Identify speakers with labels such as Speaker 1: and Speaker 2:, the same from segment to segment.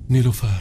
Speaker 1: نيلوفار،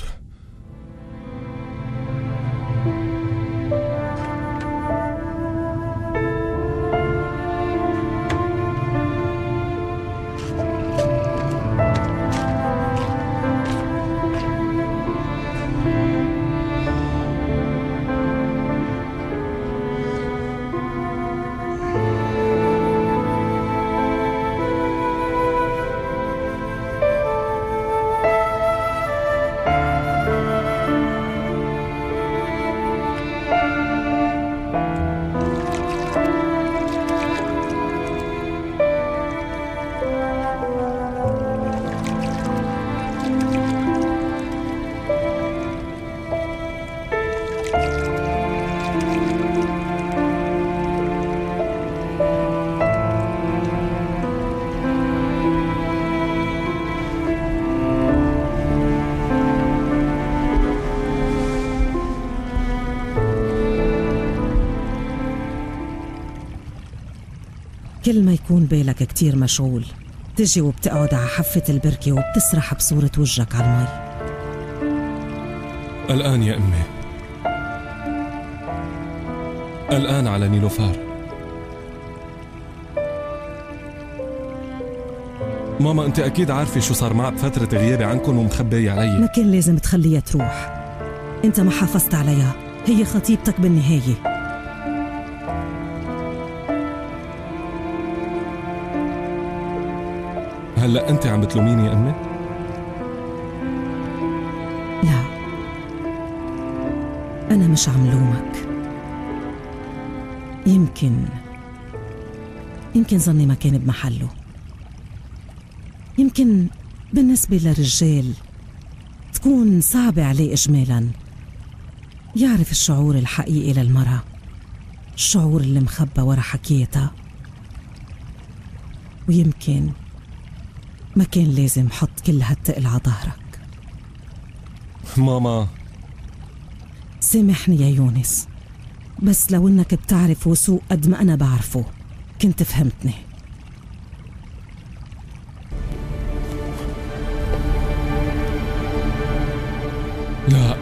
Speaker 2: كل ما يكون بالك كتير مشغول تجي وبتقعد على حافة البركة وبتسرح بصورة وجهك على المي.
Speaker 1: الآن يا أمي، الآن على نيلوفار. ماما أنت أكيد عارفة شو صار معها بفترة غيابي عنكم ومخبية علي.
Speaker 2: ما كان لازم تخليها تروح، أنت ما حافظت عليها، هي خطيبتك بالنهاية.
Speaker 1: هلأ أنت عم بتلوميني يا أمي؟
Speaker 2: لا، أنا مش عم لومك. يمكن ظني ما كان بمحله. يمكن بالنسبة للرجال تكون صعبة عليه إجمالاً يعرف الشعور الحقيقي للمرأة، الشعور اللي مخبى ورا حكيتها. ويمكن ما كان لازم حط كل هالتقل على ظهرك.
Speaker 1: ماما
Speaker 2: سامحني يا يونس، بس لو انك بتعرف وسوق قد ما انا بعرفه كنت فهمتني.
Speaker 1: لا،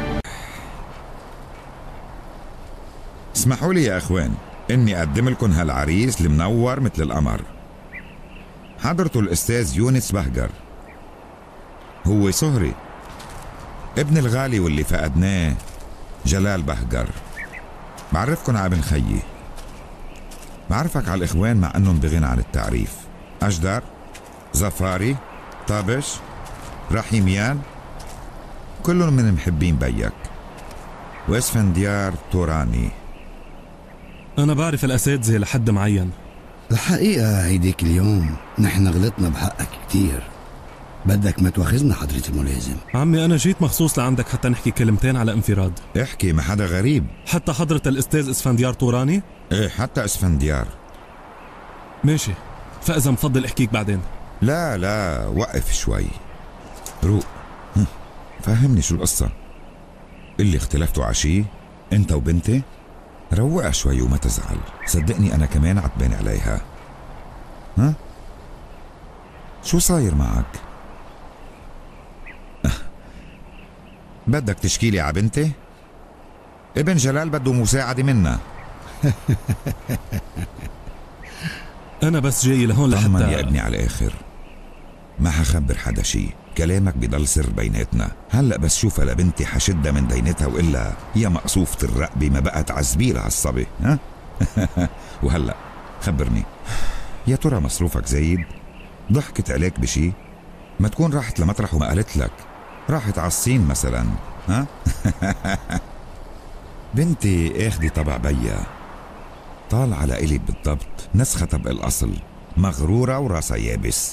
Speaker 3: اسمحوا لي يا اخوان اني اقدم لكم هالعريس المنور مثل القمر. حضرته الاستاذ يونس بهجر، هو صهري ابن الغالي واللي فقدناه جلال بهجر. بعرفكن على ابن خيي، بعرفك على الاخوان مع انهم بغنى عن التعريف. اجدر، زفاري، طابش، رحيميان، كلهم من محبين بيك. واسفنديار توراني.
Speaker 1: أنا بعرف الأساتذة لحد معين.
Speaker 4: الحقيقة هيديك اليوم نحن غلطنا بحقك كتير، بدك ما تواخذنا حضرة الملازم.
Speaker 1: عمي أنا جيت مخصوص لعندك حتى نحكي كلمتين على انفراد.
Speaker 3: احكي، ما حدا غريب.
Speaker 1: حتى حضرة الأستاذ اسفنديار توراني؟
Speaker 3: ايه حتى اسفنديار.
Speaker 1: ماشي، فإذا مفضل احكيك بعدين.
Speaker 3: لا وقف شوي، روق. فهمني شو القصة. اللي اختلفتوا عشي انت وبنتي؟ روقها شوي وما تزعل، صدقني انا كمان عتبان عليها. ها شو صاير معك؟ بدك تشكيلي ع بنتي؟ ابن جلال بده مساعدة منا.
Speaker 1: أنا بس جاي لهون لحتى
Speaker 3: طمن يا ابني على الآخر، ما حخبر حدا شي، كلامك بضل سر بيناتنا. هلأ بس شوفها لبنتي حشدها من دينتها، وإلا هي مقصوفة الرقبة ما بقى تعذبيلها الصبي. ها وهلأ خبرني، يا ترى مصروفك زايد؟ ضحكت عليك بشي؟ ما تكون راحت لمطرح وما قالت لك، راحت على الصين مثلا. ها بنتي اخدي طبع بيا، طال على إلي بالضبط، نسخة طبق الأصل، مغرورة وراسها يابس.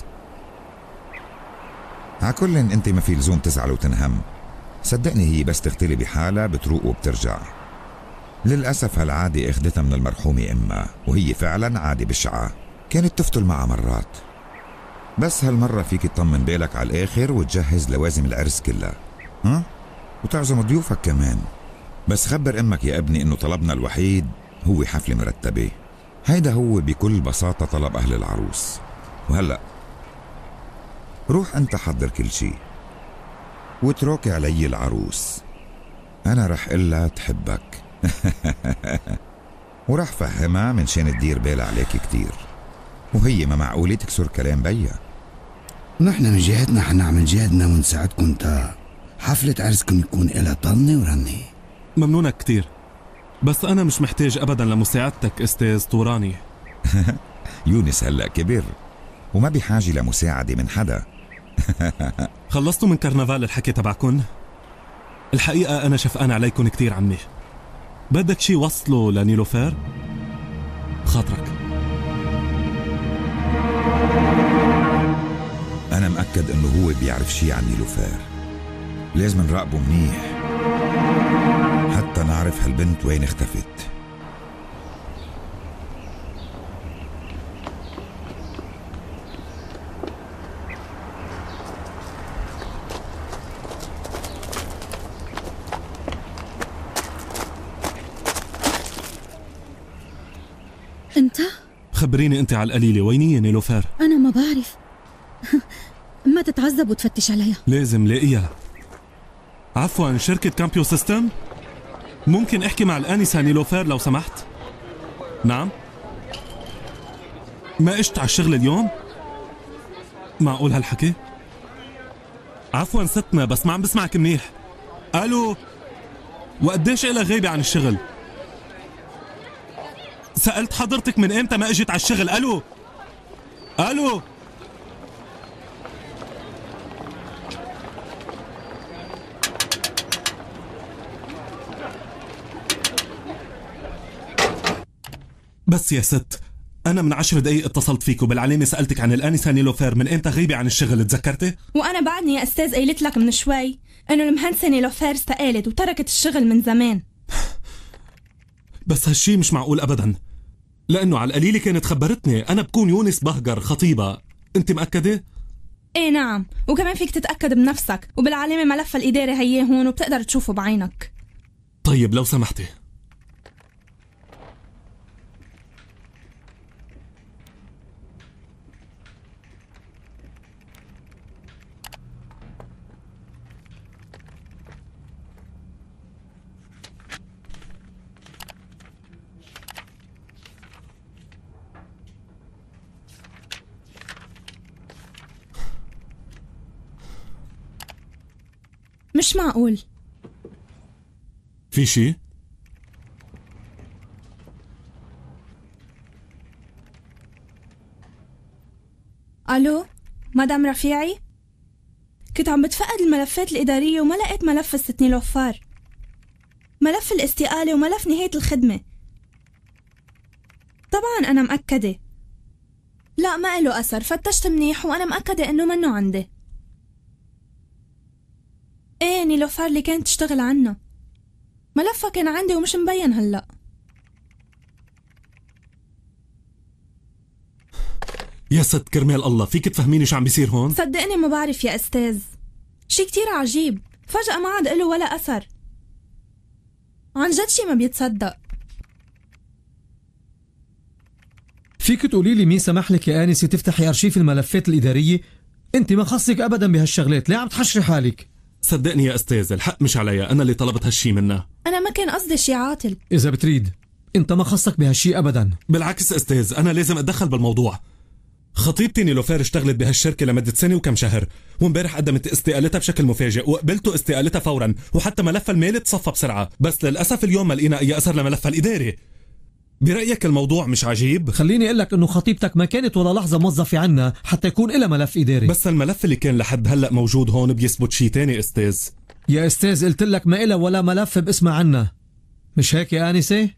Speaker 3: عكل انت ما في لزوم تزعل وتنهم، صدقني هي بس تختلي بحالها بتروق وبترجع. للأسف هالعادة اخدتها من المرحومة امها، وهي فعلا عادة بشعة، كانت تفتل معها مرات. بس هالمرة فيك تطمن بالك على الآخر وتجهز لوازم العرس كلها، ها؟ وتعزم ضيوفك كمان. بس خبر امك يا ابني انه طلبنا الوحيد هو حفلة مرتبة. هيدا هو بكل بساطة طلب اهل العروس. وهلأ روح انت حضر كل شي، واتركي علي العروس، أنا رح قلها تحبك ورح فهمها من شان تدير بالها عليك كتير، وهي ما معقولة تكسر كلام بيها.
Speaker 4: نحن من جهتنا حنعمل جهدنا ونساعدكم تا حفلة عرسكم يكون إلها طنة ورنة.
Speaker 1: ممنونك كتير، بس أنا مش محتاج أبدا لمساعدتك أستاذ طوراني.
Speaker 3: يونس هلأ كبر وما بحاجة لمساعدة من حدا.
Speaker 1: خلصتوا من كرنفال الحكي تبعكن؟ الحقيقة أنا شفقان عليكن كتير عمي. بدك شي وصله لنيلوفير؟ خاطرك.
Speaker 3: أنا مأكد إنه هو بيعرف شي عن نيلوفير، لازم نراقبه منيح حتى نعرف هالبنت وين اختفت.
Speaker 5: انت؟
Speaker 1: خبريني انت على القليلة، وينية نيلوفير؟
Speaker 5: انا ما بعرف. ما تتعذب وتفتش عليها.
Speaker 1: لازم لاقيها. عفوا، شركة كامبيو سيستم؟ ممكن احكي مع الآنسة نيلوفير لو سمحت؟ نعم؟ ما اجت على الشغل اليوم؟ معقول هالحكي؟ عفوا ستنا، بس ما عم بسمعك منيح. الو، وقديش إلها غايبة عن الشغل؟ سألت حضرتك من امتى ما اجت على الشغل. الو الو. بس يا ست، أنا من 10 دقايق اتصلت فيك وبالعلامة سألتك عن الآنسة نيلوفير من إمتى غيبة عن الشغل، تذكرتي؟
Speaker 6: وأنا بعدني يا أستاذ قايلت لك من شوي إنه المهندسة نيلوفير استقالت وتركت الشغل من زمان.
Speaker 1: بس هالشي مش معقول أبدا، لأنه على القليلة كانت خبرتني أنا بكون يونس بهجر خطيبة. أنت مأكدة؟
Speaker 6: إيه نعم، وكمان فيك تتأكد بنفسك، وبالعلامة ملفها الإداري هي هون وبتقدر تشوفه بعينك.
Speaker 1: طيب لو سمحتي.
Speaker 6: مش معقول.
Speaker 1: في شي؟
Speaker 6: ألو مدام رفيعي، كنت عم بتفقد الملفات الإدارية وما لقيت ملف الست نيلوفار، ملف الاستقالة وملف نهاية الخدمة. طبعا أنا مأكدة، لا ما له أثر، فتشت منيح وأنا مأكدة إنه منه عندي. ايه نيلوفار اللي كانت تشتغل عنه، ملفها كان عندي ومش مبين هلأ.
Speaker 1: يا ست كرمال الله، فيك تفهميني شو عم بيصير هون؟
Speaker 6: صدقني ما بعرف يا أستاذ، شي كتير عجيب، فجأة ما عاد له ولا أثر، عن جد شي ما بيتصدق.
Speaker 7: فيك تقولي لي مين سمح لك يا آنسة تفتحي أرشيف الملفات الإدارية؟ أنت ما خصك أبدا بهالشغلات، ليه عم تحشري حالك؟
Speaker 1: صدقني يا أستاذ، الحق مش عليا، أنا اللي طلبت هالشي منها.
Speaker 6: أنا ما كان قصدي شي عاطل.
Speaker 7: إذا بتريد أنت ما خصك بهالشي أبدا.
Speaker 1: بالعكس أستاذ، أنا لازم أتدخل بالموضوع. خطيبتي نيلوفير اشتغلت بهالشركة لمدة سنة وكم شهر، وامبارح قدمت استقالتها بشكل مفاجئ وقبلتوا استقالتها فورا، وحتى ملفها المالي تصفى بسرعة، بس للأسف اليوم ما لقينا أي أثر لملفها الإداري. برأيك الموضوع مش عجيب؟
Speaker 7: خليني أقول لك إنه خطيبتك ما كانت ولا لحظة موظفة عنا حتى يكون إلها ملف إداري.
Speaker 1: بس الملف اللي كان لحد هلأ موجود هون بيثبت شي تاني أستاذ.
Speaker 7: يا أستاذ قلت لك ما إلها ولا ملف باسمها عنا، مش هيك يا آنسة؟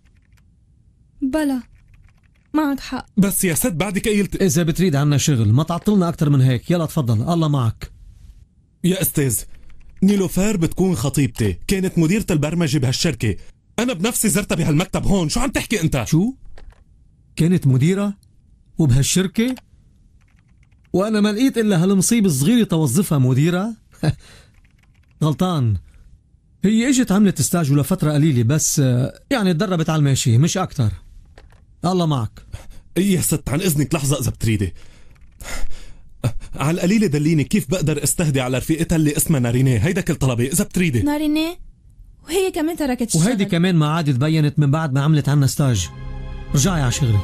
Speaker 6: بلا معك حق.
Speaker 1: بس يا ست بعدك قيلت.
Speaker 7: إذا بتريد عنا شغل ما تعطلنا أكتر من هيك، يلا تفضل الله معك.
Speaker 1: يا أستاذ، نيلوفير بتكون خطيبتي، كانت مديرة البرمجة بهالشركة، أنا بنفسي زرتها بهالمكتب هون، شو عم تحكي أنت؟
Speaker 7: شو؟ كانت مديرة؟ وبهالشركة؟ وأنا ما لقيت إلا هالمصيبة الصغيرة توظفها مديرة؟ غلطان، هي اجت عملت استاج لفترة قليلة بس يعني تدربت على الماشي مش أكتر. الله معك.
Speaker 1: يا ست عن إذنك لحظة إذا بتريدي. على القليلة دليني كيف بقدر استهدي على رفيقتها اللي اسمها نارينيه. هيدا كل طلبي إذا بتريدي.
Speaker 6: نارينيه وهي كمان تركت الشغل.
Speaker 7: وهيدي كمان ما عادت تبينت من بعد ما عملت عنا ستاج. رجعي على شغلك.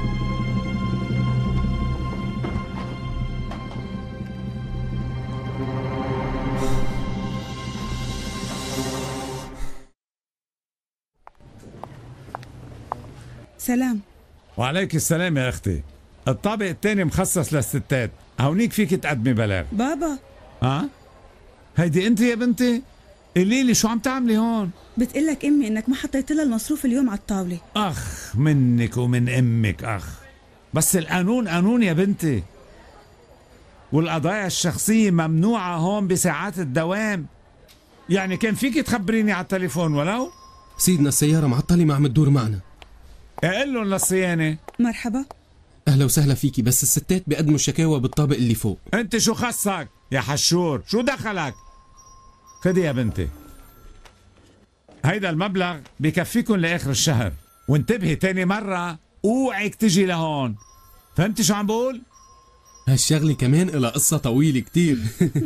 Speaker 8: سلام.
Speaker 9: وعليك السلام يا أختي. الطابق الثاني مخصص للستات، هونيك فيك تقدمي بلاغ.
Speaker 8: بابا
Speaker 9: ها؟ هيدي أنت يا بنتي؟ قولي لي شو عم تعملي هون؟
Speaker 8: بتقلك أمي إنك ما حطيت لها المصروف اليوم على الطاولة.
Speaker 9: أخ منك ومن أمك أخ، بس القانون قانون يا بنتي، والقضايا الشخصية ممنوعة هون بساعات الدوام. يعني كان فيك تخبريني على التليفون ولو؟
Speaker 10: سيدنا السيارة معطلة ما عم تدور معنا.
Speaker 9: اقول لهم للصيانة.
Speaker 8: مرحبا.
Speaker 10: أهلا وسهلا فيكي، بس الستات بيقدموا الشكاوى بالطابق اللي فوق.
Speaker 9: أنت شو خصك يا حشور؟ شو دخلك؟ خدي يا بنتي، هيدا المبلغ بكفيكن لآخر الشهر، وانتبهي تاني مرة اوعك تجي لهون. فهمتي شو عم بقول؟
Speaker 10: هالشغلة كمان إلها قصة طويلة كتير.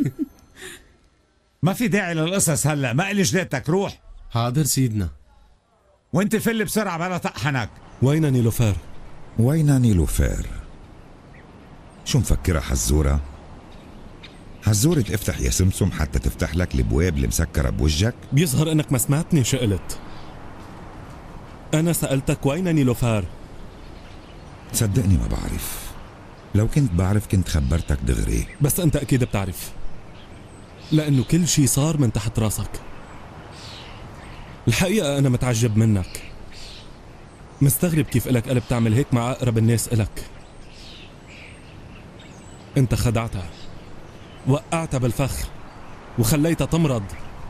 Speaker 9: ما في داعي للقصص هلا، ما إلي جليتك، روح.
Speaker 10: حاضر سيدنا.
Speaker 9: وانت فل بسرعة بلا طقحنك.
Speaker 1: وين نيلوفار؟
Speaker 3: وين نيلوفار؟ شو مفكرة حزورة؟ حزورة افتح يا سمسم حتى تفتح لك البواب اللي مسكرة بوجهك؟
Speaker 1: بيظهر انك ما سمعتني شو قلت. انا سألتك وين نيلوفار؟
Speaker 3: صدقني ما بعرف، لو كنت بعرف كنت خبرتك دغري.
Speaker 1: بس انت اكيد بتعرف، لانه كل شي صار من تحت راسك. الحقيقة انا متعجب منك، مستغرب كيف إلك قلب تعمل هيك مع أقرب الناس إلك. أنت خدعتها، وقعتها بالفخ، وخليتها تمرض.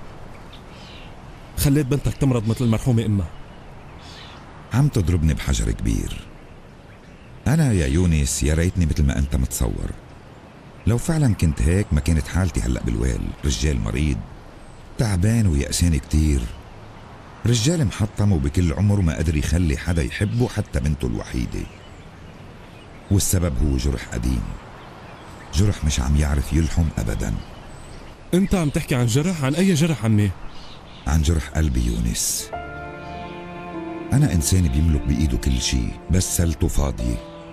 Speaker 1: خليت بنتك تمرض مثل المرحومة أمها.
Speaker 3: عم تضربني بحجر كبير. أنا يا يونس يا ريتني مثل ما أنت متصور. لو فعلا كنت هيك ما كانت حالتي هلأ بالويل. رجال مريض تعبان ويأسان كتير، رجال محطم وبكل عمره ما قدر يخلي حدا يحبه حتى بنته الوحيدة، والسبب هو جرح قديم، جرح مش عم يعرف يلحم أبدا.
Speaker 1: أنت عم تحكي عن جرح؟ عن أي جرح عمي؟
Speaker 3: عن جرح قلبي يونس. أنا إنسان بيملك بإيده كل شيء بس سلته فاضية.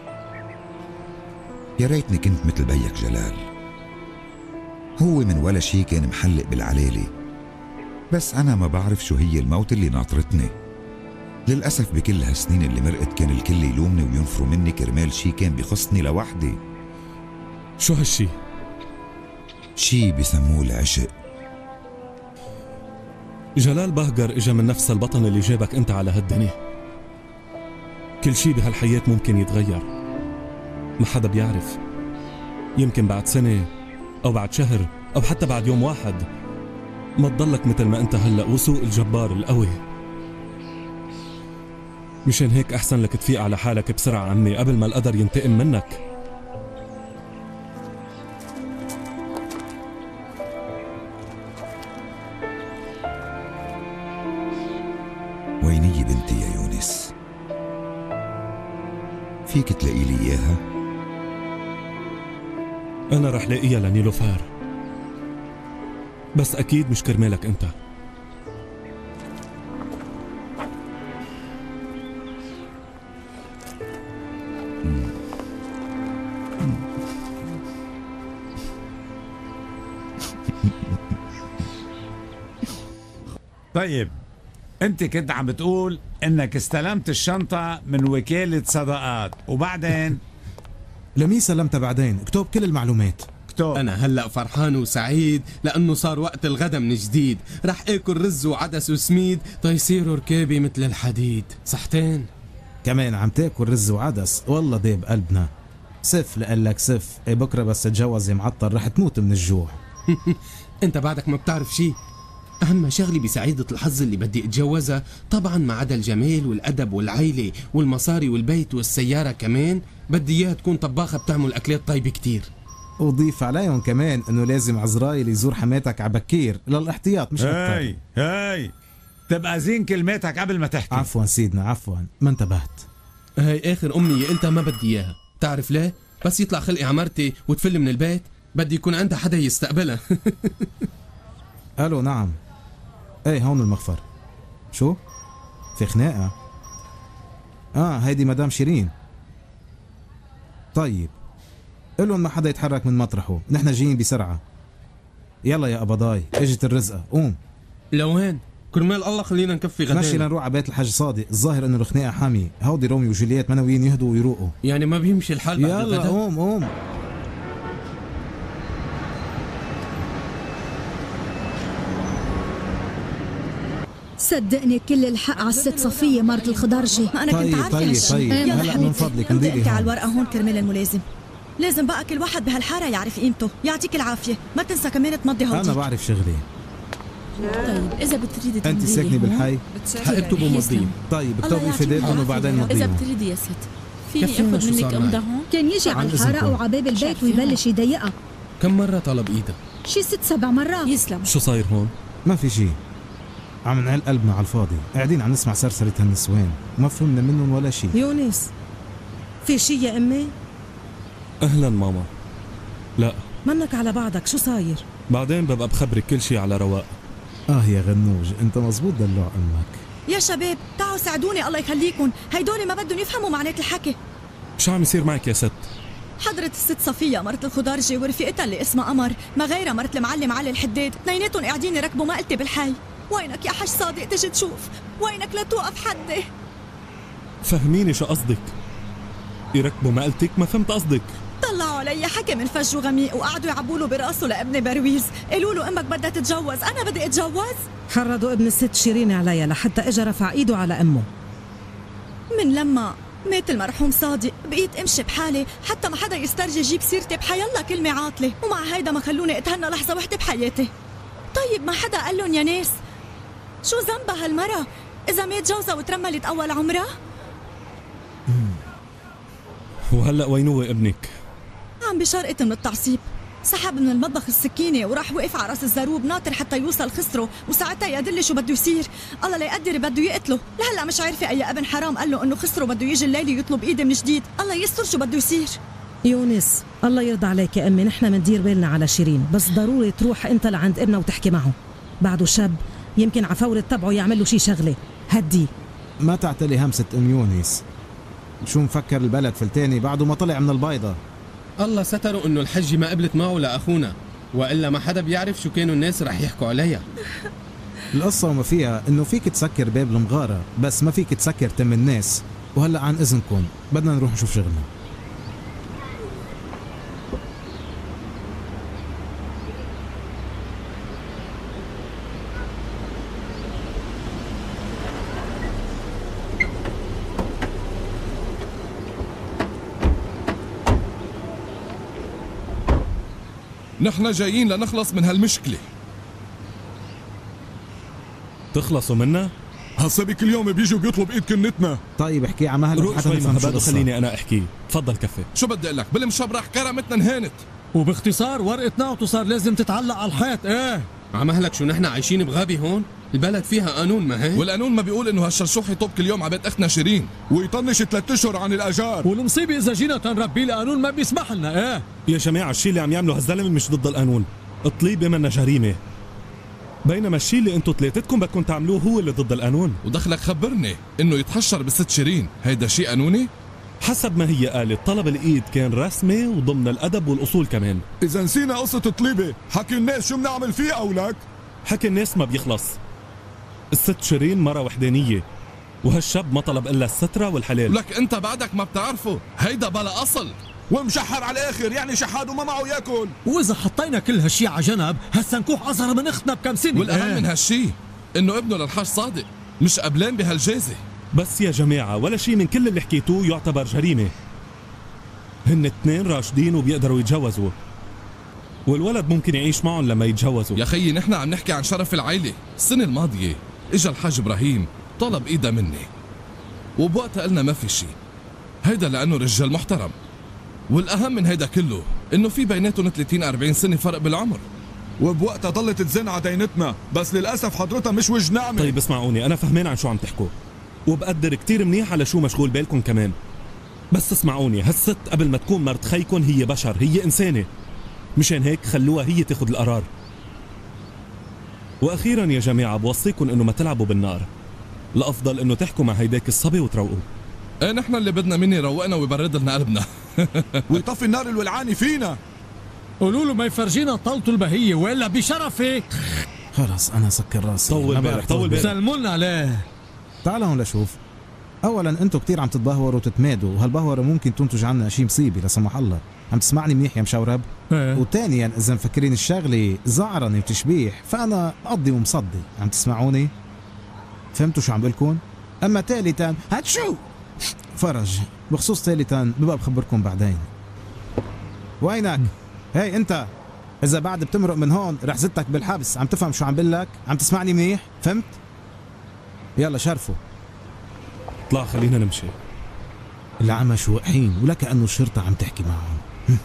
Speaker 3: يا ريتني كنت مثل بيك جلال، هو من ولا شيء كان محلق بالعلالي، بس أنا ما بعرف شو هي الموت اللي ناطرتني. للأسف بكل هالسنين اللي مرقت كان الكل يلومني وينفروا مني كرمال شي كان بيخصني لوحدي.
Speaker 1: شو هالشي؟
Speaker 3: شي بسموه العشق.
Speaker 1: جلال بهجر إجا من نفس البطن اللي جابك أنت على هالدنيا. كل شي بهالحياة ممكن يتغير، ما حدا بيعرف. يمكن بعد سنة أو بعد شهر أو حتى بعد يوم واحد ما تضلك مثل ما أنت هلأ وسوق الجبار القوي. مشان هيك أحسن لك تفيق على حالك بسرعة عمي قبل ما القدر ينتقم منك.
Speaker 3: ويني بنتي يا يونس؟ فيك تلاقي لي إياها؟
Speaker 1: أنا رح لاقيها لنيلوفار، بس أكيد مش كرمالك أنت.
Speaker 9: طيب انت كنت عم بتقول انك استلمت الشنطة من وكالة صداقات وبعدين؟
Speaker 11: لمين سلمتها بعدين؟ اكتب كل المعلومات.
Speaker 9: اكتب.
Speaker 10: انا هلأ فرحان وسعيد لانه صار وقت الغدا من جديد، رح اكل رز وعدس وسميد تيصيروا ركابي مثل الحديد. صحتين؟
Speaker 11: كمان عم تاكل رز وعدس؟ والله ديب قلبنا. سف لقلك سف، بكره بس تتجوز يا معطل رح تموت من الجوع.
Speaker 10: انت بعدك ما بتعرف شي. أهم شغلة بسعيدة الحظ اللي بدي أتجوزها طبعا ما عدا الجمال والأدب والعيلة والمصاري والبيت والسيارة، كمان بدي إياها تكون طباخة بتعمل أكلات طيبة كتير.
Speaker 11: وضيف عليهم كمان إنه لازم عزرايل يزور حماتك عبكير للاحتياط مش أكتر.
Speaker 9: هاي تبقى زين كلماتك قبل ما تحكي.
Speaker 11: عفوا سيدنا عفوا، ما انتبهت.
Speaker 10: هاي آخر أمنية أنت ما بدي إياها. تعرف ليه؟ بس يطلع خلقي عمرتي وتفل من البيت بدي يكون عندها حدا يستقبلها.
Speaker 11: الو نعم. ايه هون المخفر. شو؟ في خناقة؟ هيدي مدام شيرين. طيب قلن ما حدا يتحرك من مطرحه، نحن جايين بسرعة. يلا يا قبضاي، اجت الرزقة، قوم.
Speaker 10: لوين؟ كرمال الله خلينا نكفي غدانا.
Speaker 11: مشي لنروح على بيت الحاج صادق، الظاهر انه الخناقة حامية، هودي روميو وجولييت ما ناويين يهدوا ويروقوا.
Speaker 10: يعني ما بيمشي الحال بعد
Speaker 11: يلا
Speaker 10: الغدا؟
Speaker 11: قوم قوم.
Speaker 5: صدقني كل الحق على الست صفية مرت الخضرجي.
Speaker 8: ما أنا كنت عارفة هالشي.
Speaker 11: طيب هلا من فضلك
Speaker 8: امضي
Speaker 11: امضي
Speaker 8: أنت
Speaker 11: لي
Speaker 8: على
Speaker 11: هون.
Speaker 8: الورقة هون كرمال الملازم. لازم بقى كل واحد بهالحارة يعرف قيمته. يعطيك العافية، ما تنسى كمان تمضي هوديك.
Speaker 11: أنا بعرف شغلي.
Speaker 5: طيب إذا بتريدي
Speaker 11: أنت
Speaker 5: تمضي
Speaker 11: ساكنة
Speaker 5: لي
Speaker 11: بالحي؟
Speaker 10: حاكتبوا مضيم.
Speaker 11: طيب اكتبي في ديتهم وبعدين
Speaker 5: إذا
Speaker 11: مضيهم.
Speaker 5: بتريدي يا ست فيني
Speaker 10: كفينا
Speaker 5: اخذ
Speaker 10: شو
Speaker 5: منك
Speaker 10: صار
Speaker 5: امضى
Speaker 10: معي.
Speaker 5: هون؟
Speaker 8: كان يجي على
Speaker 10: عن
Speaker 8: الحارة
Speaker 10: إذنكم.
Speaker 8: أو على باب البيت ويبلش يضايقها
Speaker 10: كم مرة طلب ايدها؟
Speaker 8: شي 6-7 مرات.
Speaker 5: يسلم.
Speaker 1: شو صاير هون؟
Speaker 11: ما في شيء، عم نعل قلبنا على الفاضي، قاعدين عم نسمع سرسرة هالنسوان وما فهمنا منهم ولا شيء.
Speaker 2: يونس في شي يا امي؟
Speaker 1: اهلا ماما. لا
Speaker 2: منك على بعضك، شو صاير؟
Speaker 1: بعدين ببقى بخبرك كل شي على رواق.
Speaker 11: يا غنوج انت مزبوط دلوع امك.
Speaker 8: يا شباب تعوا ساعدوني الله يخليكم، هيدول ما بدهم يفهموا معنات الحكي.
Speaker 1: شو عم يصير معك يا ست؟
Speaker 8: حضرة الست صفية مرت الخضارجي ورفيقتها اللي اسمها قمر، ما غيرها مرت المعلم علي الحداد، اثنيناتهم قاعدين يركبوا مقلتي بالحي. وينك يا حج صادق تجي تشوف؟ وينك لا توقف حدي؟
Speaker 1: فهميني شو قصدك؟ يركبوا مقلتك؟ ما فهمت قصدك.
Speaker 8: طلعوا علي حكي من فج وغميق وقعدوا يعبوا له براسه لابني برويز، قالوا له امك بدها تتجوز، انا بدي اتجوز؟
Speaker 2: حرضوا ابن الست شيرين عليا لحتى اجى رفع ايده على امه.
Speaker 8: من لما مات المرحوم صادق بقيت امشي بحالي حتى ما حدا يسترجي يجيب سيرتي بحيالله كلمه عاطله، ومع هيدا ما خلوني اتهنى لحظه وحده بحياتي. طيب ما حدا قال لهم يا ناس شو ذنبها هالمرة اذا مات جوزها وترملت اول عمرها؟
Speaker 1: وهلا وين هو ابنك؟
Speaker 8: عم بشرقت من التعصيب، سحب من المطبخ السكينة وراح وقف على راس الزروب ناطر حتى يوصل خسره، وساعتها يدلي شو بده يصير. الله لا يقدر بده يقتله، لهلا مش عارفة أي ابن حرام قال له إنه خسره بده يجي الليل يطلب إيدي من جديد، الله يستر شو بده يصير.
Speaker 2: يونس الله يرضى عليك يا امي، نحن مندير بالنا على شيرين، بس ضروري تروح انت لعند ابنها وتحكي معه، بعده شاب يمكن عفورة تبعه يعمل له شي شغله، هدي.
Speaker 11: ما تعتلي همسة ام يونس، شو مفكر البلد فلتاني بعده ما طلع من البيضة.
Speaker 10: الله ستروا انه الحجة ما قبلت معه لاخونا، والا ما حدا بيعرف شو كانوا الناس رح يحكوا عليها.
Speaker 11: القصة وما فيها انه فيك تسكر باب المغارة بس ما فيك تسكر تم الناس. وهلا عن اذنكم بدنا نروح نشوف شغلنا.
Speaker 12: نحن جايين لنخلص من هالمشكلة.
Speaker 1: تخلصوا منها؟
Speaker 12: هالصبي كل يوم بيجوا بيطلب ايد كنتنا.
Speaker 11: طيب احكي على مهلك
Speaker 1: روح
Speaker 11: حتى
Speaker 1: شوي
Speaker 11: نفهم شو
Speaker 1: مهبد
Speaker 11: القصة.
Speaker 1: وخليني انا احكي. تفضل كفي.
Speaker 12: شو بدي اقول لك؟ بالمشبرح كرمتنا انهانت.
Speaker 7: وباختصار ورقة نعطو صار لازم تتعلق على الحيط. ايه
Speaker 10: عمهلك شو نحن عايشين بغابة هون؟ البلد فيها قانون ما هيك؟
Speaker 12: والقانون ما بيقول انه هالشرشوح يطب كل يوم على بيت اختنا شيرين ويطنش 3 اشهر عن الاجار.
Speaker 7: والمصيبة اذا جينا تنربي القانون ما بيسمح لنا. ايه
Speaker 1: يا جماعة الشيء اللي عم يعمله هالزلمة مش ضد القانون، الطليبة منا جريمة، بينما الشيء اللي انتو ثلاثتكم بدكم تعملوه هو اللي ضد القانون.
Speaker 12: ودخلك خبرني انه يتحشر بالست شيرين، هيدا شيء قانوني؟
Speaker 1: حسب ما هي قالت طلب الايد كان رسمي وضمن الادب والاصول كمان.
Speaker 12: اذا نسينا قصة طليبة حكي الناس شو بنعمل فيه او لك؟
Speaker 1: حكي الناس ما بيخلص. الست شيرين مرة وحدانية وهالشاب ما طلب الا السترة والحلال.
Speaker 12: لك انت بعدك ما بتعرفه، هيدا بلا اصل ومشحر على الاخر، يعني شحاد وما معه ياكل.
Speaker 7: واذا حطينا كل هالشي على جنب هسا نكوح اصغر من اختنا بكم سنة.
Speaker 12: والاهم من هالشي انه ابنه للحاج صادق مش قبلان بهالجازة.
Speaker 1: بس يا جماعة ولا شيء من كل اللي حكيتوه يعتبر جريمة. هن 2 راشدين وبيقدروا يتجوزوا، والولد ممكن يعيش معهم لما يتجوزوا.
Speaker 12: يا خيي نحن عم نحكي عن شرف العيلة. السنة الماضية اجا الحاج ابراهيم طلب ايدها مني وبوقتها قلنا ما في شيء، هيدا لانه رجال محترم. والاهم من هيدا كله انه في بيناتهم 30-40 سنة فرق بالعمر، وبوقتها ضلت تزن على دينتنا، بس للاسف حضرتها مش وجه نعمة.
Speaker 1: طيب اسمعوني، انا فهمان عن شو عم تحكوا وبقدر كتير منيح على شو مشغول بالكم كمان، بس اسمعوني، هالست قبل ما تكون مرت خيكن هي بشر، هي انسانة، مشان هيك خلوها هي تاخد القرار. واخيرا يا جماعه بوصيكم انه ما تلعبوا بالنار، الافضل انه تحكوا مع هيداك الصبي وتروقوا.
Speaker 12: ايه نحن اللي بدنا مني يروقنا ويبرد لنا قلبنا
Speaker 13: ويطفي النار الولعاني فينا.
Speaker 7: قولوا له ما يفرجينا طلته البهيه والا بشرفي.
Speaker 11: خلص انا سكر راسي.
Speaker 1: طول بالك طول بالك.
Speaker 7: سلمونا عليه.
Speaker 11: تعال هون لشوف. اولا انتم كتير عم تتبهوروا وتتمادوا، وهالبهوره ممكن تنتج عنا شي مصيبه لا سمح الله. عم تسمعني منيح يا مشورب؟ وثانيا اذا مفكرين الشغله زعرنه وتشبيح فانا مقضي ومصدي. عم تسمعوني؟ فهمتوا شو عم بقلكن؟ اما ثالثا هاتشو فرج بخصوص ثالثا ببقى بخبركم بعدين. وينك؟ هي انت اذا بعد بتمرق من هون رح زدتك بالحبس. عم تفهم شو عم بقلك؟ عم تسمعني منيح؟ فهمت؟ يلا شرفوا.
Speaker 1: اطلع خلينا نمشي.
Speaker 11: العمى وقحين ولا كأنه الشرطة عم تحكي معهم.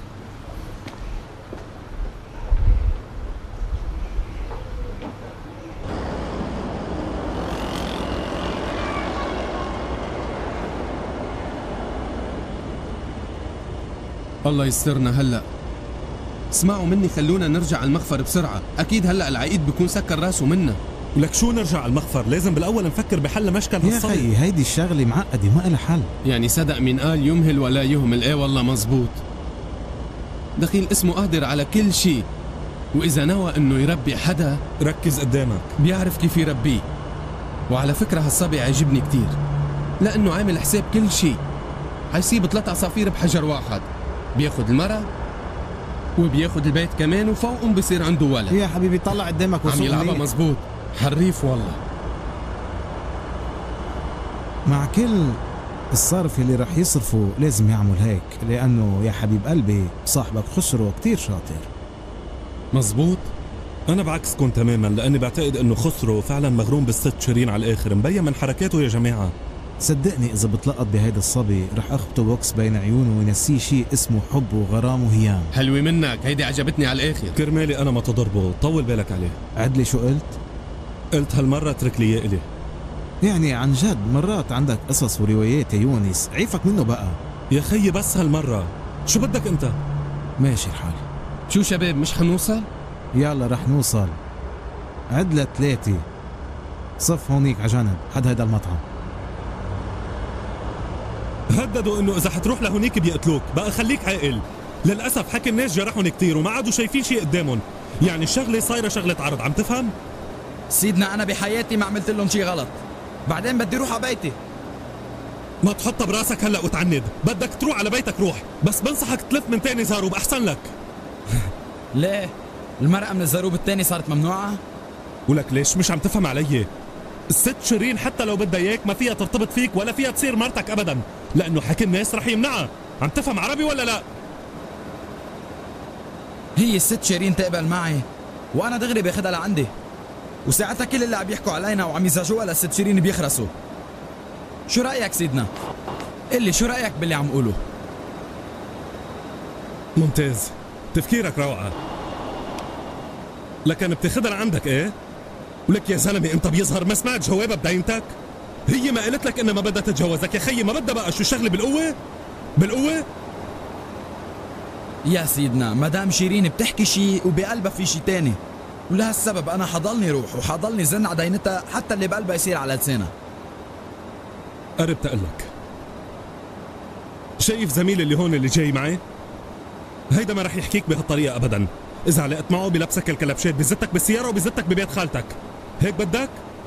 Speaker 10: الله يسترنا هلا. اسمعوا مني خلونا نرجع على المخفر بسرعة، أكيد هلا العقيد بيكون سكر راسه منا.
Speaker 1: ولك شو نرجع على المخفر؟ لازم بالأول نفكر بحل مشكل هالصبي.
Speaker 11: يا أخي هيدي الشغلة معقدة ما إلها حل.
Speaker 10: يعني صدق مين قال يمهل ولا يهمل. إيه والله مزبوط. دخيل اسمه قادر على كل شيء، وإذا نوى إنه يربي حدا
Speaker 1: ركز قدامك
Speaker 10: بيعرف كيف يربيه. وعلى فكرة هالصبي عجبني كتير لأنه عامل حساب كل شيء. حيصيب 3 عصافير بحجر واحد، بياخد المرأة وبياخد البيت كمان وفوقهم بصير عنده ولد.
Speaker 11: يا حبيبي طلع قدامك
Speaker 10: عم يلعبها مزبوط. حريف والله.
Speaker 11: مع كل الصرف اللي رح يصرفه لازم يعمل هيك، لأنه يا حبيب قلبي صاحبك خسرو كتير شاطر.
Speaker 10: مزبوط.
Speaker 1: أنا بعكسكم تماما، لأني بعتقد إنه خسرو فعلا مغروم بالست شيرين على الآخر، مبين من حركاته يا جماعة.
Speaker 11: صدقني إذا بتلقط بهيدا الصبي رح أخبطه بوكس بين عيونه وينسيه شيء اسمه حب وغرام وهيام.
Speaker 10: حلوة منك، هيدي عجبتني على الآخر.
Speaker 1: كرمالي أنا ما تضربه، طول بالك عليه.
Speaker 11: عدلي شو قلت؟
Speaker 1: قلت هالمرة اترك لي إياه إلي.
Speaker 11: يعني عن جد مرات عندك قصص وروايات يا يونس، عيفك منه بقى.
Speaker 1: يا خيي بس هالمرة، شو بدك أنت؟
Speaker 11: ماشي الحال.
Speaker 10: شو شباب مش حنوصل؟
Speaker 11: يلا رح نوصل. عد ل3. صف هونيك عجنب حد هيدا المطعم.
Speaker 1: هددوا انه اذا حتروح لهونيك بيقتلوك، بقى خليك عاقل. للاسف حكي الناس جرحهم كتير وما عادوا شايفين شيء قدامهم، يعني الشغله صايره شغله عرض. عم تفهم؟
Speaker 13: سيدنا انا بحياتي ما عملت لهم شيء غلط، بعدين بدي اروح على بيتي.
Speaker 1: ما تحطها براسك هلا وتعند، بدك تروح على بيتك روح، بس بنصحك تلف من تاني زاروب احسن لك.
Speaker 13: ليه؟ المرأة من الزاروب التاني صارت ممنوعة؟
Speaker 1: ولك ليش مش عم تفهم علي؟ الست شيرين حتى لو بدها اياك ما فيها ترتبط فيك ولا فيها تصير مرتك ابدا، لانه حكي الناس رح يمنعها. عم تفهم عربي ولا لا؟
Speaker 13: هي الست شيرين تقبل معي وانا دغري باخدها لعندي، وساعتها كل اللي عم يحكوا علينا وعم يزعجوها للست شيرين بيخرسوا. شو رايك سيدنا؟ قلي شو رايك باللي عم قوله؟
Speaker 1: ممتاز، تفكيرك روعه، لكن بتاخدها لعندك ايه؟ ولك يا زلمه انت بيظهر ما سمعت جوابها بداينتك؟ هي ما قالت لك انها ما بدها تتجوزك يا خيي، ما بدها بقى شو الشغله بالقوه؟ بالقوه؟
Speaker 13: يا سيدنا مدام شيرين بتحكي شيء وبقلبها في شيء تاني، ولهالسبب انا حضلني روح وحضلني زن على دينتها حتى اللي بقلبها يصير على لسانها.
Speaker 1: قربت اقلك، شايف زميلي اللي هون اللي جاي معي؟ هيدا ما رح يحكيك بهالطريقه ابدا، اذا علقت معه بلبسك الكلبشات، بزتك بالسياره وبزتك ببيت خالتك، هيك بدك؟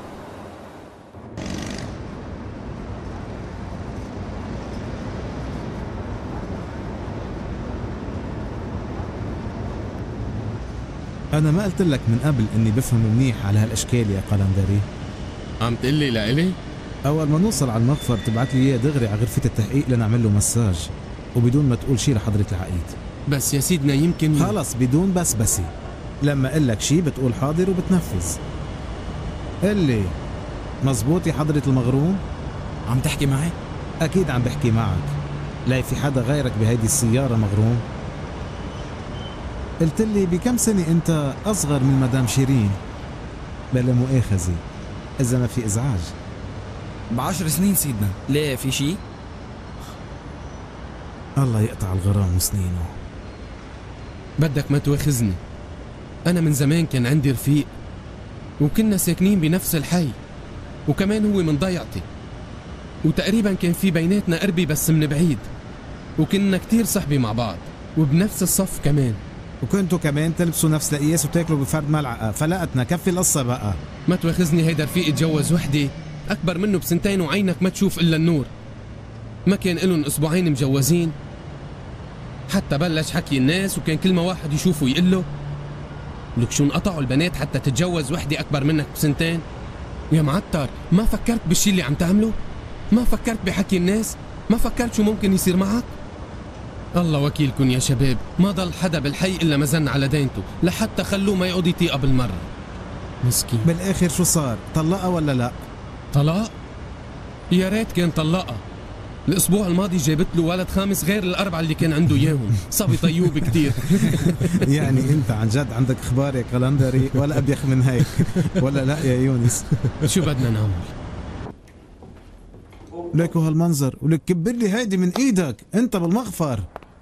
Speaker 11: أنا ما قلت لك من قبل إني بفهم منيح على هالأشكال يا قلندري؟
Speaker 10: عم تقول لي لإلي؟
Speaker 11: أول ما نوصل على المخفر تبعت لي إياه دغري على غرفة التحقيق لنعمل له مساج، وبدون ما تقول شي لحضرة العقيد.
Speaker 10: بس يا سيدنا يمكن
Speaker 11: خلص بدون بسي، لما أقول لك شي بتقول حاضر وبتنفذ. اللي مزبوط يا حضرة المغروم؟
Speaker 13: عم تحكي معي؟
Speaker 11: أكيد عم بحكي معك، لا في حدا غيرك بهيدي السيارة مغروم؟ قلت لي بكم سنة أنت أصغر من مدام شيرين؟ بلا مؤاخذة إذا ما في إزعاج.
Speaker 13: ب10 سنين سيدنا. ليه في شي؟
Speaker 11: الله يقطع الغرام وسنينه.
Speaker 10: بدك ما تواخذني، أنا من زمان كان عندي رفيق وكنا ساكنين بنفس الحي، وكمان هو من ضيعتي، وتقريبا كان في بيناتنا قربي بس من بعيد، وكنا كتير صحبي مع بعض وبنفس الصف كمان.
Speaker 11: وكنتوا كمان تلبسوا نفس القياس وتاكلوا بفرد ملعقة. فلقتنا كفي القصة بقى.
Speaker 10: ما تواخذني، هيدا رفيق اتجوز وحدة أكبر منه بسنتين وعينك ما تشوف إلا النور. ما كان إلهم أسبوعين مجوزين حتى بلش حكي الناس، وكان كل ما واحد يشوفه يقول له لك شو انقطعوا البنات حتى تتجوز وحدة أكبر منك بسنتين. يا معتر، ما فكرت بالشي اللي عم تعمله؟ ما فكرت بحكي الناس؟ ما فكرت شو ممكن يصير معك؟ الله وكيلكن يا شباب، ما ضل حدا بالحي إلا مزن على دينته، لحتى خلوه ما يقعد يطيقها بالمرة. مسكين.
Speaker 11: بالآخر شو صار؟ طلقها ولا لا؟
Speaker 10: طلاق؟ يا ريت كان طلقها. الأسبوع الماضي جابت له ولد خامس غير الأربعة اللي كان عنده إياهم. صبي طيوب كتير.
Speaker 11: يعني أنت عن جد عندك أخبار يا كالندري ولا أبيخ من هيك؟ ولا لا يا يونس؟
Speaker 10: شو بدنا نعمل؟
Speaker 11: ليكو هالمنظر، ولك كبر لي هيدي من ايدك، انت بالمغفر.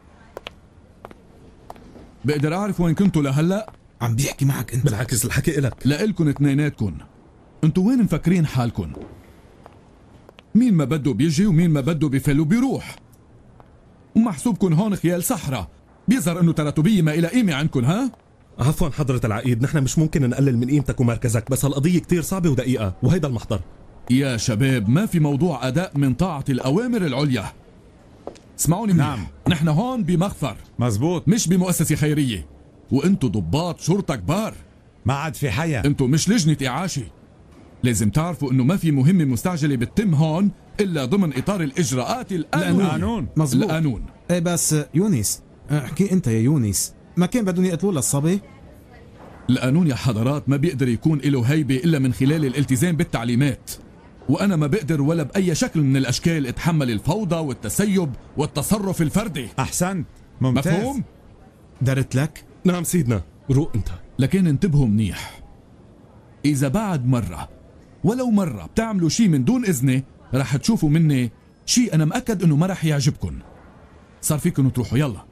Speaker 14: بقدر اعرف وين كنتوا لهلا؟
Speaker 11: عم بيحكي معك انت.
Speaker 1: بالعكس الحكي إلك.
Speaker 14: لإلكن اثنيناتكن. انتوا وين مفكرين حالكن؟ مين ما بده بيجي ومين ما بده بفل وبيروح، ومحسوبكن هون خيال صحراء. بيظهر انه تراتبية ما إلى قيمة عندكن. ها؟
Speaker 1: عفوا حضرة العقيد، نحن مش ممكن نقلل من قيمتك ومركزك، بس هالقضية كتير صعبة ودقيقة، وهيدا المحضر.
Speaker 14: يا شباب، ما في موضوع أداء من طاعة الأوامر العليا. اسمعوني منيح. نعم. نحن هون بمخفر.
Speaker 9: مزبوط.
Speaker 14: مش بمؤسسة خيرية. وانتوا ضباط شرطة كبار.
Speaker 9: ما عاد في حياة.
Speaker 14: انتوا مش لجنة إعاشة. لازم تعرفوا انه ما في مهمة مستعجلة بتتم هون إلا ضمن إطار الإجراءات
Speaker 9: القانون.
Speaker 11: مزبوط.
Speaker 14: القانون.
Speaker 11: ايه بس يونس، احكي انت يا يونس، ما كان بدهم يقتلوا للصبي؟
Speaker 14: القانون يا حضرات ما بيقدر يكون له هيبة إلا من خلال الالتزام بالتعليمات، وأنا ما بقدر ولا بأي شكل من الأشكال أتحمل الفوضى والتسيب والتصرف الفردي.
Speaker 9: أحسنت، ممتاز.
Speaker 14: مفهوم؟
Speaker 11: درت لك؟
Speaker 1: نعم سيدنا، روق انت.
Speaker 14: لكن انتبهوا منيح، إذا بعد مرة ولو مرة بتعملوا شي من دون إذني رح تشوفوا مني شي أنا مأكد إنه ما رح يعجبكن. صار فيكن تروحوا. يلا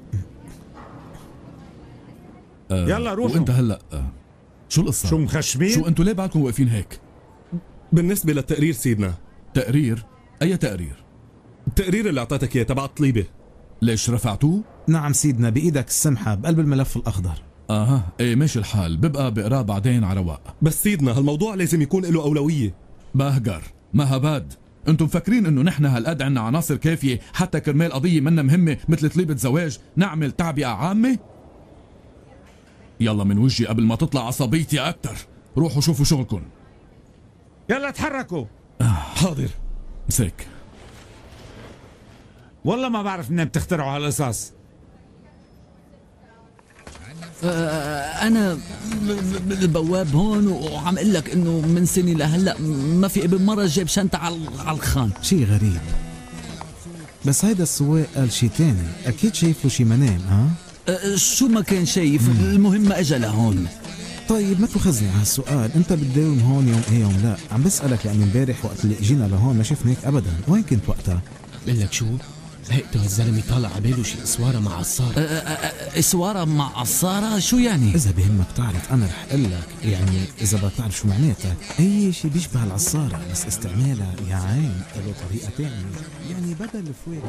Speaker 9: يلا روحوا.
Speaker 14: وانت هلا شو القصة؟
Speaker 9: شو مخشبين؟
Speaker 14: شو انتوا ليه بعدكم واقفين هيك؟
Speaker 1: بالنسبة للتقرير سيدنا.
Speaker 14: تقرير؟ أي تقرير؟
Speaker 1: التقرير اللي أعطيتك إياه تبع الطليبة.
Speaker 14: ليش رفعتوه؟
Speaker 11: نعم سيدنا، بإيدك السمحة بقلب الملف الأخضر.
Speaker 14: ايه ماشي الحال، ببقى بقراه بعدين على رواق.
Speaker 1: بس سيدنا هالموضوع لازم يكون له أولوية.
Speaker 14: بهجر ما هباد، انتم مفكرين انه نحن هالقد عنا عناصر كافية حتى كرمال قضية منا مهمة مثل طليبة زواج نعمل تعبئة عامة؟ يلا من وجهي قبل ما تطلع عصبيتي أكتر. روحوا شوفوا شغلكم.
Speaker 9: يلا تحركوا.
Speaker 1: حاضر.
Speaker 14: مسك.
Speaker 9: والله ما بعرف منين بتخترعوا هالقصص.
Speaker 15: أنا البواب هون وعم أقول لك إنه من سنة لهلا ما في ابن مرة جاب شنطة على الخان.
Speaker 11: شي غريب. بس هيدا السواق قال شي تاني، أكيد شايف له شي منام. ها؟
Speaker 15: شو ما كان شايف، المهم ما اجى لهون.
Speaker 11: طيب ما تأخذني على هالسؤال، انت بتداوم هون يوم ايه يوم لا؟ عم بسألك لأني امبارح وقت اللي اجينا لهون ما شفناك ابدا، وين كنت وقتها؟
Speaker 10: بقول لك شو؟ هيئته هالزلمه طالع عباله شي اسواره مع عصاره.
Speaker 15: اسواره مع عصاره؟ شو يعني؟
Speaker 11: اذا بهمك تعرف انا رح اقول لك، يعني اذا بدك تعرف شو معناتها، اي شي بيشبه العصاره بس استعمالها يا عين له طريقه ثانيه، يعني بدل الفويق.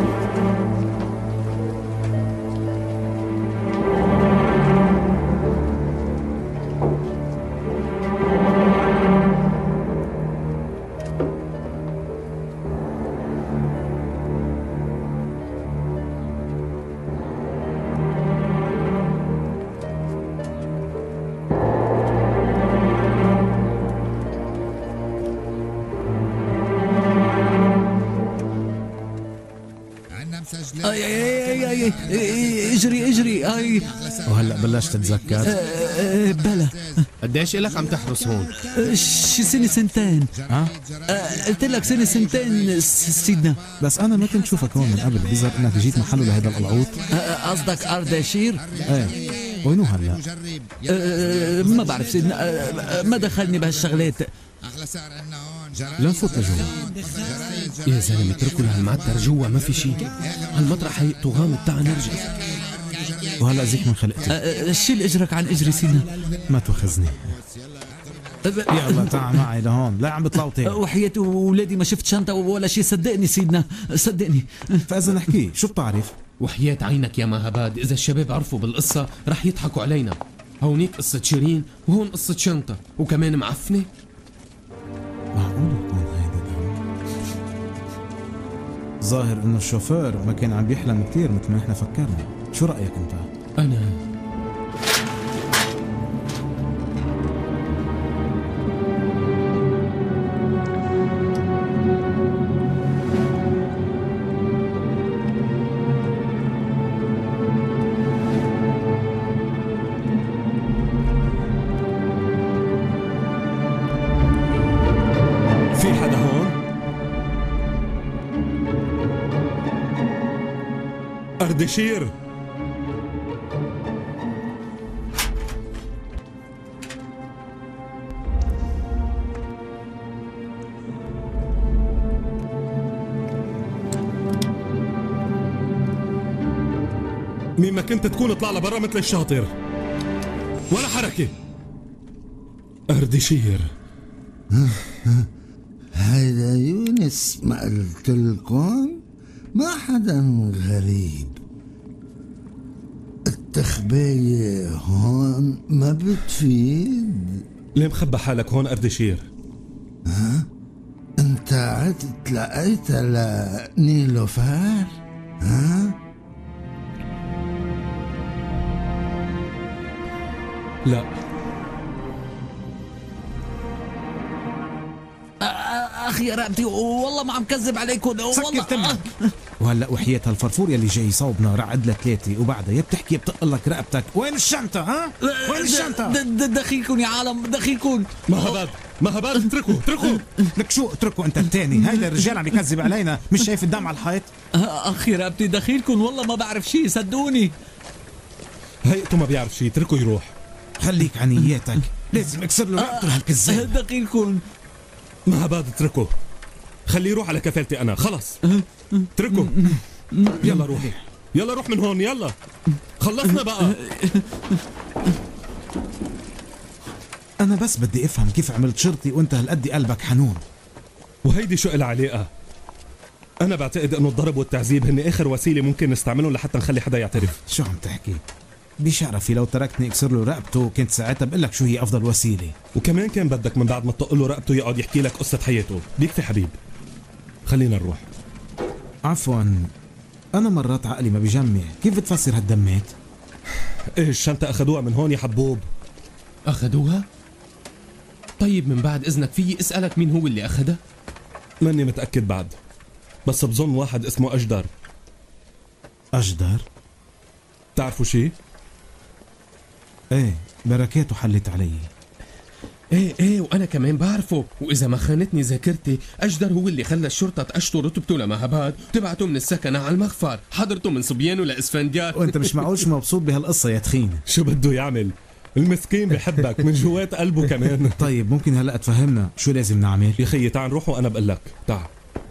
Speaker 15: اجري اي.
Speaker 11: وهلا بلشت تتذكر؟
Speaker 15: بلا.
Speaker 10: قديش إلك عم تحرس هون؟
Speaker 15: شي سنة سنتين. قلت لك سنة سنتين سيدنا.
Speaker 11: بس انا ما كنت شوفك هون من قبل، بيظهر انك جيت محله لهذا القلعوط.
Speaker 15: قصدك اردشير؟
Speaker 11: ايه. وينو هلا؟
Speaker 15: ما بعرف سيدنا، ما دخلني بهالشغلات.
Speaker 11: لا نفوت لجوا.
Speaker 10: يا زلمه اتركوا لهالمعتر جوا، ما في شي. هالمطرح هي طغام، تعال نرجع.
Speaker 11: وهلا زيك من خلقتي.
Speaker 15: شيل اجرك عن اجري سيدنا.
Speaker 11: ما تواخذني. يلا تعال معي لهون، لا عم بطلوطي.
Speaker 15: وحياة ولادي ما شفت شنطة ولا شيء، صدقني سيدنا صدقني.
Speaker 11: فإذا نحكي شو بتعرف؟
Speaker 10: وحياة عينك يا مهباد، إذا الشباب عرفوا بالقصة رح يضحكوا علينا. هونيك قصة شيرين وهون قصة شنطة وكمان معفنة.
Speaker 11: معقول يكون هيدا ظاهر انه الشوفير ما كان عم بيحلم كتير مثل ما احنا فكرنا. شو رأيك انت؟
Speaker 10: أنا
Speaker 1: في حدا هون؟ أردشير، مين ما كنت تكون اطلع لبرا مثل الشاطر، ولا حركة. أردشير
Speaker 16: هيدا يونس، ما قلتلكن؟ ما حدا غريب. التخباية هون ما بتفيد.
Speaker 1: ليه مخبى حالك هون أردشير؟
Speaker 16: ها؟ انت عدت لقيتها لنيلوفار؟ ها؟
Speaker 1: لا.
Speaker 15: اخي يا رقبتي والله ما عم كذب عليكم والله.
Speaker 11: تمك. وهلا وحياة هالفرفور يلي جاي يصوبنا رعد لثلاثة وبعدها يا بتحكي يا بتق لك رقبتك. وين الشنطة؟ ها؟ وين الشنطة؟
Speaker 15: دخيلكم يا عالم دخيلكم.
Speaker 1: مهباد اتركوا
Speaker 11: لك شو اتركوا انت الثاني؟ هيدا الرجال عم يكذب علينا، مش شايف الدم على الحيط؟
Speaker 15: اخي رقبتي دخيلكم والله ما بعرف شيء صدقوني.
Speaker 1: هيئته ما بيعرف شيء، اتركه يروح.
Speaker 11: خليك عنياتك، لازم اكسر له رقبته هالكذاب.
Speaker 15: دخيلكم.
Speaker 1: مهباد اتركه، خليه يروح على كفالتي انا، خلص اتركه. يلا روح من هون، يلا خلصنا بقى.
Speaker 11: انا بس بدي افهم كيف عملت شرطي وانت هالقد قلبك حنون.
Speaker 1: وهيدي شو إلها علاقة؟ انا بعتقد انه الضرب والتعذيب هن اخر وسيله ممكن نستعملهم لحتى نخلي حدا يعترف.
Speaker 11: شو عم تحكي؟ بشرفي لو تركتني اكسر له رقبته كنت ساعتها بقول لك شو هي افضل وسيله.
Speaker 1: وكمان كان بدك من بعد ما تطق له رقبته يقعد يحكي لك قصه حياته. بيكفي حبيب، خلينا نروح.
Speaker 11: عفوا، انا مرات عقلي ما بيجمع. كيف بتفسر هالدمات؟
Speaker 1: ايه الشنطه اخذوها من هون يا حبوب.
Speaker 10: اخذوها؟ طيب من بعد اذنك فيي اسالك مين هو اللي اخذها؟
Speaker 1: ماني متاكد بعد، بس بظن واحد اسمه أجدر.
Speaker 11: أجدر؟
Speaker 1: تعرفوا شي؟
Speaker 11: ايه بركاته حلت علي.
Speaker 10: ايه وانا كمان بعرفه، واذا ما خانتني ذاكرتي أجدر هو اللي خلى الشرطة تقشطوا رتبته لمهباد وتبعته من السكنة على المخفر، حضرته من صبيانه لاسفنديار.
Speaker 11: وانت مش معقول شو مبسوط بهالقصة يا تخين.
Speaker 1: شو بده يعمل؟ المسكين بحبك من جوات قلبه كمان.
Speaker 11: طيب ممكن هلا تفهمنا شو لازم نعمل؟
Speaker 1: يا خيي تعال نروح وانا بقول لك. تعال.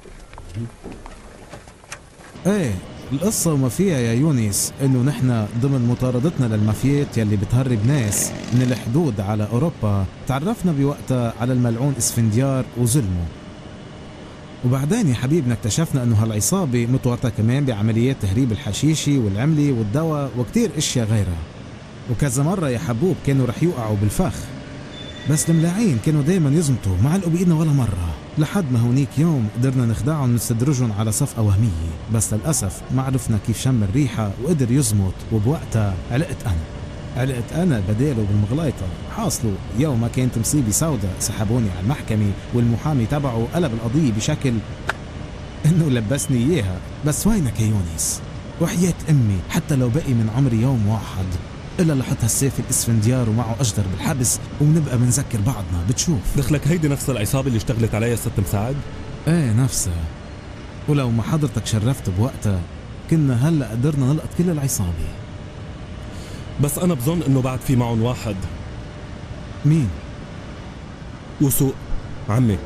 Speaker 11: ايه القصة وما فيها يا يونس انه نحن ضمن مطاردتنا للمافيات يلي بتهرب ناس من الحدود على اوروبا تعرفنا بوقتها على الملعون اسفنديار وظلمه، وبعدين يا حبيبنا اكتشفنا انه هالعصابة متورطة كمان بعمليات تهريب الحشيشي والعملي والدواء وكتير اشياء غيرها، وكذا مرة يا حبوب كانوا رح يوقعوا بالفخ، بس الملاعين كانوا دايما يزمتوا ما علقوا بايدنا ولا مرة، لحد ما هونيك يوم قدرنا نخدعهم ونستدرجهم على صفقة وهمية، بس للأسف ما عرفنا كيف شم الريحة وقدر يزمت، وبوقتها علقت أنا بداله بالمغلايطة. حاصله يوم ما كانت مصيبة سوداء سحبوني على المحكمة والمحامي تبعه قلب القضية بشكل إنه لبسني إياها. بس وينك يا يونس؟ وحياة أمي حتى لو بقي من عمري يوم واحد إلا لحط هالسيف الإسفنديار ومعه أجدر بالحبس وبنبقى بنذكر بعضنا. بتشوف
Speaker 1: دخلك هيدي نفس العصابة اللي اشتغلت عليها ست مساعد؟
Speaker 11: ايه نفسها، ولو ما حضرتك شرفت بوقتها كنا هلأ قدرنا نلقط كل العصابة.
Speaker 1: بس أنا بظن إنه بعد في معهم واحد.
Speaker 11: مين؟
Speaker 1: وسوق عمي.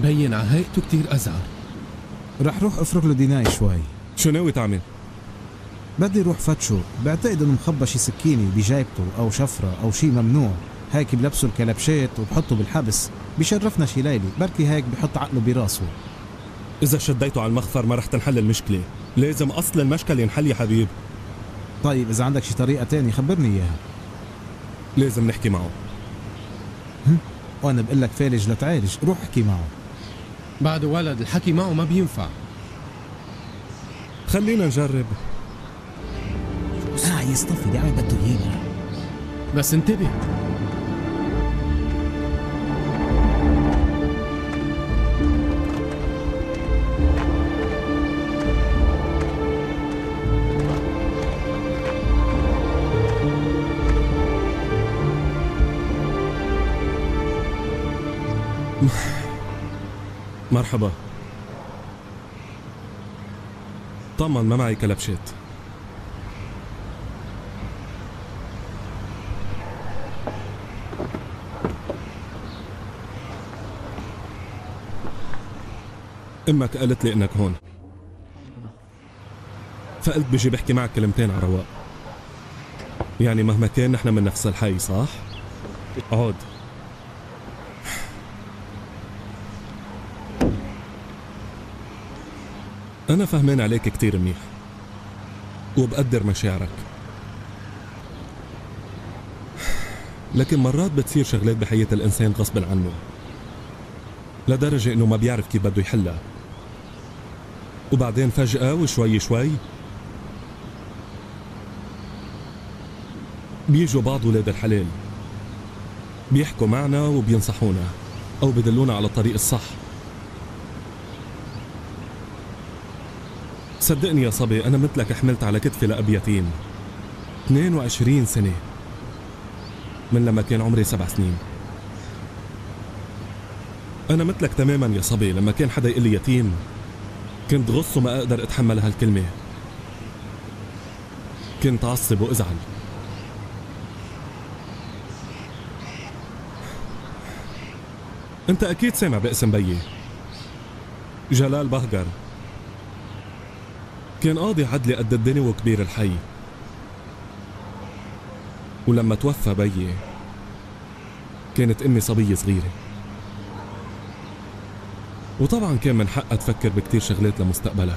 Speaker 10: مبين على هيئته كتير أزعر.
Speaker 11: رح روح افرك له ديناي شوي.
Speaker 1: شو ناوي تعمل؟
Speaker 11: بدي روح فتشه، بعتقد انه مخبى شي سكينة بجايبته او شفرة او شي ممنوع، هيك بلبسوا الكلبشات وبحطه بالحبس، بيشرفنا شي ليلة، بركي هيك بحط عقله براسه.
Speaker 1: إذا شديته على المخفر ما رح تنحل المشكلة، لازم أصل المشكلة ينحل يا حبيب.
Speaker 11: طيب إذا عندك شي طريقة تاني خبرني إياها.
Speaker 1: لازم نحكي معه.
Speaker 11: وأنا بقول لك فالج لتعالج، روح احكي معه.
Speaker 10: بعده ولد، الحكي معه ما بينفع.
Speaker 1: خلينا نجرب.
Speaker 17: يصطفي دعم بده يجيبها.
Speaker 10: بس انتبه.
Speaker 1: مرحبا. طبعا ما معي كلبشات. امك قالت لي انك هون، فقلت بيجي بحكي معك كلمتين على رواق. يعني مهما كان نحن من نفس الحي صح؟ اقعد. أنا فهمان عليك كتير منيح وبقدر مشاعرك، لكن مرات بتصير شغلات بحياة الإنسان غصب عنه لدرجة إنه ما بيعرف كيف بده يحلها، وبعدين فجأة وشوي شوي بيجوا بعض ولاد الحلال بيحكوا معنا وبينصحونا أو بدلونا على الطريق الصح. صدقني يا صبي، أنا مثلك حملت على كتفي لأب يتيم 22 سنة من لما كان عمري 7 سنين. أنا مثلك تماما يا صبي، لما كان حدا يقول لي يتيم كنت غص وما أقدر أتحمل هالكلمة، كنت أعصب وأزعل. أنت أكيد سامع باسم بيي، جلال بهجر، كان قاضي عدلي قد الدنيا وكبير الحي، ولما توفى بيي كانت أمي صبية صغيرة، وطبعا كان من حقها تفكر بكتير شغلات لمستقبلها.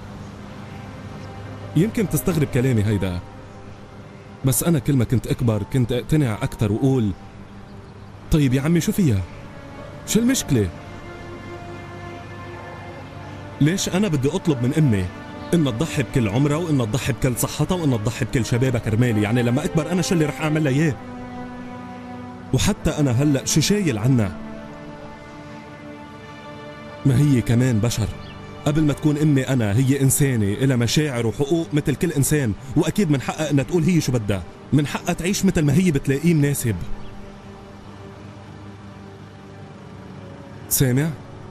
Speaker 1: يمكن تستغرب كلامي هيدا، بس أنا كل ما كنت أكبر كنت أقتنع أكتر وأقول طيب يا عمي شو فيها؟ شو المشكلة؟ ليش أنا بدي أطلب من أمي إنها تضحي بكل عمرها وإنها تضحي بكل صحتها وإنها تضحي بكل شبابها كرمالي؟ يعني لما أكبر أنا شو اللي رح أعمل لها إياه؟ وحتى أنا هلأ شو شايل عنها؟ ما هي كمان بشر، قبل ما تكون أمي أنا هي إنسانة إلها مشاعر وحقوق مثل كل إنسان، وأكيد من حقها إنها تقول هي شو بدها، من حقها تعيش مثل ما هي بتلاقيه مناسب. سامع؟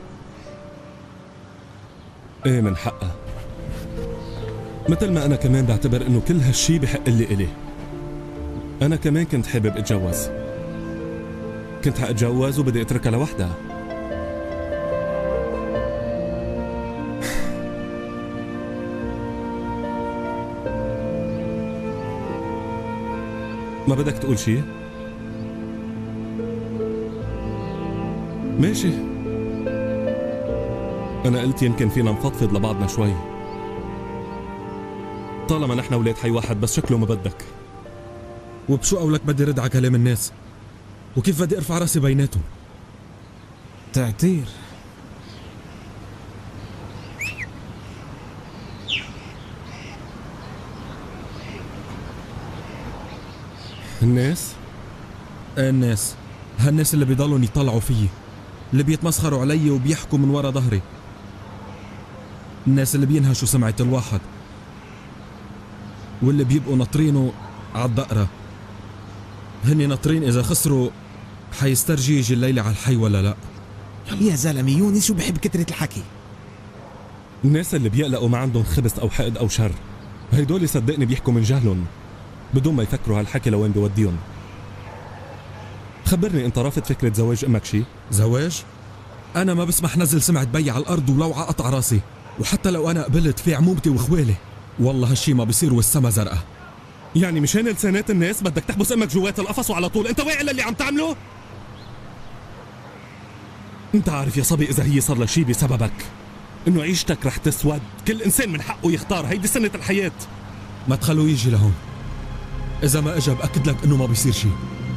Speaker 1: ايه من حقها، مثل ما انا كمان بعتبر انه كل هالشي بحق لي إلي. انا كمان كنت حابب اتجوز، كنت حاتجوز وبدي اتركها لوحدها، ما بدك تقول شي؟ ماشي، أنا قلت يمكن فينا نفضفض لبعضنا شوي، طالما نحن ولاد حي واحد، بس شكله ما بدك.
Speaker 18: وبشو قولك بدي رد على كلام الناس؟ وكيف بدي ارفع راسي بيناتهم؟
Speaker 11: تعتير.
Speaker 1: الناس؟
Speaker 18: الناس، هالناس اللي بيضلوا يطلعوا فيي، اللي بيتمسخروا علي وبيحكوا من ورا ظهري، الناس اللي بينهشوا سمعة الواحد، واللي بيبقوا ناطرينه عالدقرة، هني ناطرين إذا خسروا حيسترجي يجي الليلة على الحي ولا لا.
Speaker 17: يا زلمة يونس شو بحب كترة الحكي.
Speaker 1: الناس اللي بيقلقوا ما عندهم خبث أو حقد أو شر، هيدول صدقني بيحكوا من جهلهم بدون ما يفكروا هالحكي لوين بيوديهم. خبرني، انت رافض فكرة زواج امك شي؟
Speaker 18: زواج؟ أنا ما بسمح نزل سمعة بي على الأرض ولو عقطع راسي، وحتى لو أنا قبلت في عمومتي وإخوالي. والله هالشي ما بيصير والسما زرقاء.
Speaker 1: يعني مشان لسانات الناس بدك تحبس امك جوات القفص وعلى طول؟ انت واعي للي عم تعمله؟ انت عارف يا صبي اذا هي صار لها شي بسببك انه عيشتك رح تسود. كل انسان من حقه يختار، هيدي سنة الحياة.
Speaker 18: ما تخلوه يجي لهون، إذا ما إجا بأكد لك إنه ما بيصير شي.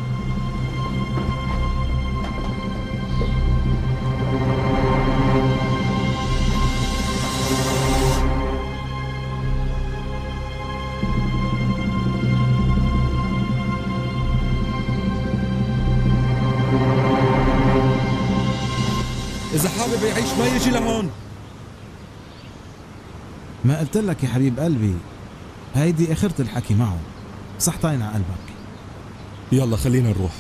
Speaker 18: إذا حابب يعيش ما يجي لهون.
Speaker 11: ما قلت لك يا حبيب قلبي، هيدي اخرة الحكي معه. صحتين على قلبك.
Speaker 1: يلا خلينا نروح.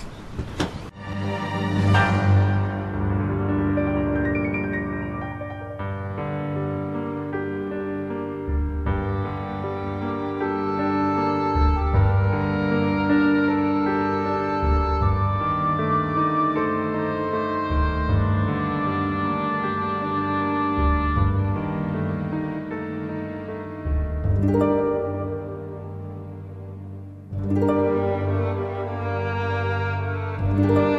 Speaker 19: Thank you.